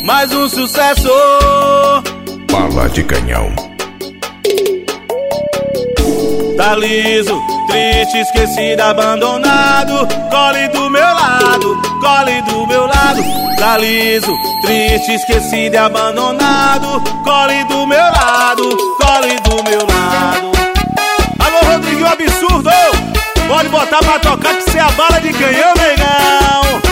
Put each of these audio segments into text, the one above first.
mais um sucesso. Bala de Canhão. Tá liso, triste, esquecido, abandonado. Cole do meu lado, cole do meu lado. Tá liso, triste, esquecido e abandonado. Cole do meu lado, cole do meu lado. Alô, Rodriguinho Absurdo, pode botar pra tocar que cê é a bala de canhão, negão.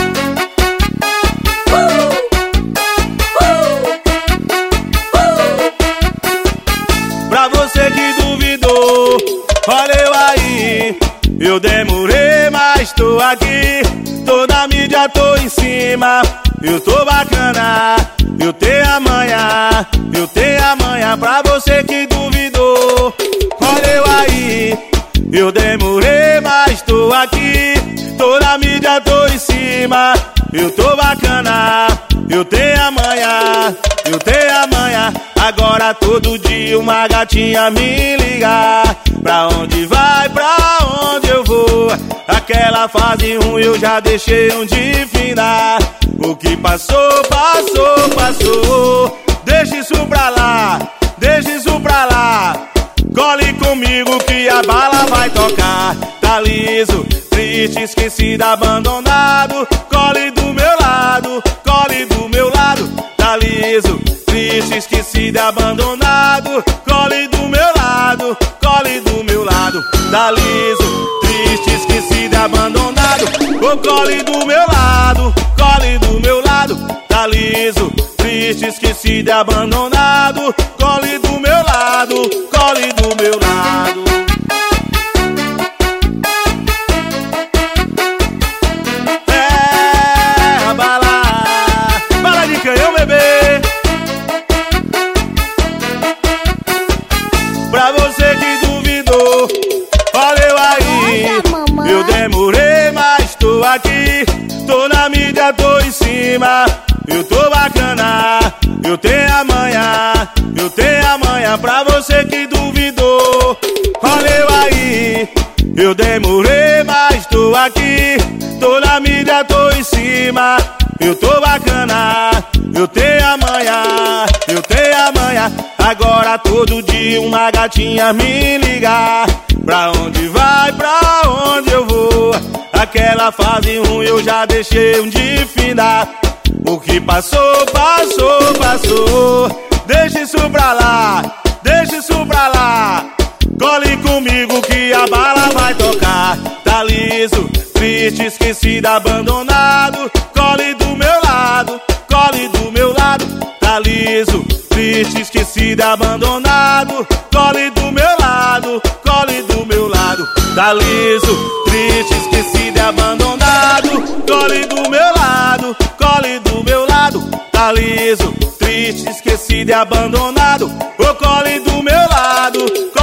Pra você que duvidou, olha eu aí. Eu demorei, mas tô aqui. Tô na mídia, tô em cima. Eu tô bacana, eu tenho a manha. Eu tenho a manha. Pra você que duvidou, olha eu aí. Eu demorei, mas tô aqui. Tô na mídia, tô em cima. Eu tô bacana, eu tenho a manha. Eu tenho a manha. Agora todo dia uma gatinha me liga. Pra onde vai, pra onde eu vou? Aquela fase ruim eu já deixei onde findar. O que passou, passou, passou. Deixa isso pra lá, deixa isso pra lá. Cole comigo que a bala vai tocar. Tá liso, triste, esquecido, abandonado. Cole do meu lado, cole do meu lado. Tá liso, triste, esquecido e abandonado. Cole do meu lado, cole do meu lado. Tá liso, triste, esquecido e abandonado. O cole do meu lado, cole do meu lado. Tá liso, triste, esquecido e abandonado. Cole do meu lado, cole do meu lado. É a bala de canhão, bebê. Pra você que duvidou, olha eu aí. Eu demorei, mas tô aqui. Tô na mídia, tô em cima. Eu tô bacana, eu tenho a manha. Eu tenho a manha. Pra você que duvidou, olha eu aí. Eu demorei, mas tô aqui. Tô na mídia, tô em cima. Eu tô bacana, eu tenho a manha. Eu tenho a manha. Agora todo dia uma gatinha me liga. Pra onde vai, pra onde eu vou? Aquela fase ruim eu já deixei onde findar. O que passou, passou, passou. Deixa isso pra lá, deixa isso pra lá. Cole comigo que a bala vai tocar. Tá liso, triste, esquecido, abandonado. Cole do meu lado, cole do meu lado. Tá liso, triste, esquecido, abandonado. Cole do meu lado, cole do meu lado. Tá liso, triste, esquecido e abandonado. Cole do meu lado, cole do meu lado. Tá liso, triste, esquecido e abandonado. O cole do meu lado.